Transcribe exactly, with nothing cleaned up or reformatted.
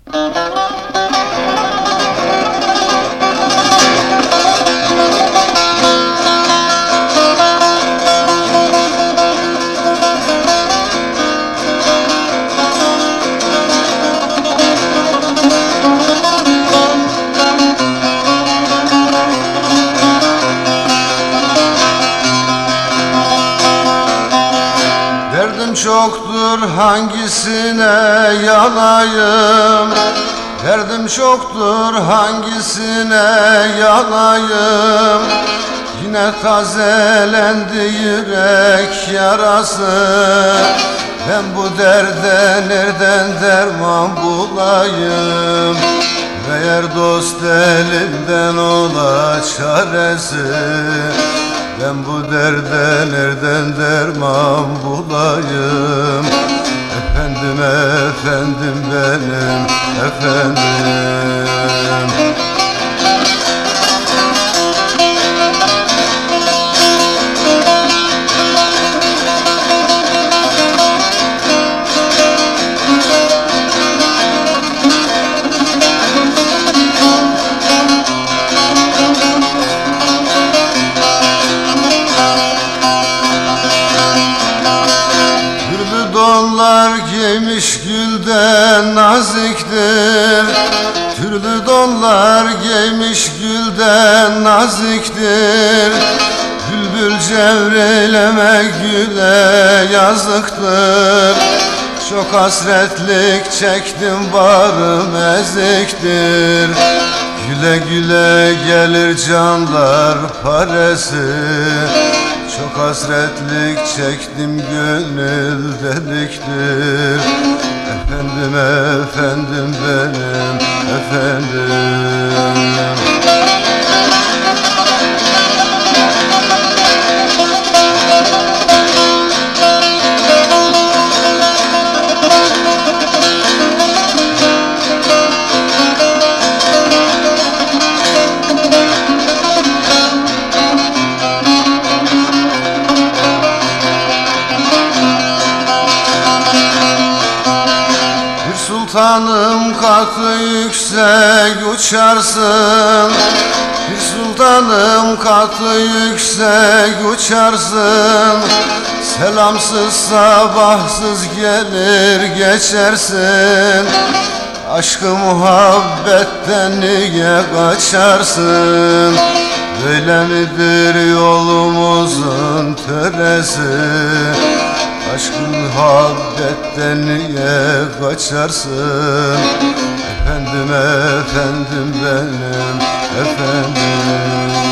Derdim çoktur hangisine yanayım, derdim çoktur hangisine yanayım. Yine tazelendi yürek yarası, ben bu derde nereden derman bulayım? Eğer dost elimden ola çaresi, ben bu derde nereden derman bulayım? Efendim, efendim benim efendim. Donlar giymiş gülden naziktir, türlü donlar giymiş gülden naziktir. Bülbül cevreyleme güle yazıktır, çok hasretlik çektim barım eziktir. Güle güle gelir canlar paresi, çok hasretlik çektim gönül deliktir. Efendim, efendim benim efendim. Sultanım katı yüksek uçarsın, bir sultanım katı yüksek uçarsın. Selamsız sabahsız gelir geçersin, aşkı muhabbetten niye kaçarsın? Böyle midir yolumuzun töresi, aşkın muhabbetten niye kaçarsın? Efendim, efendim benim efendim.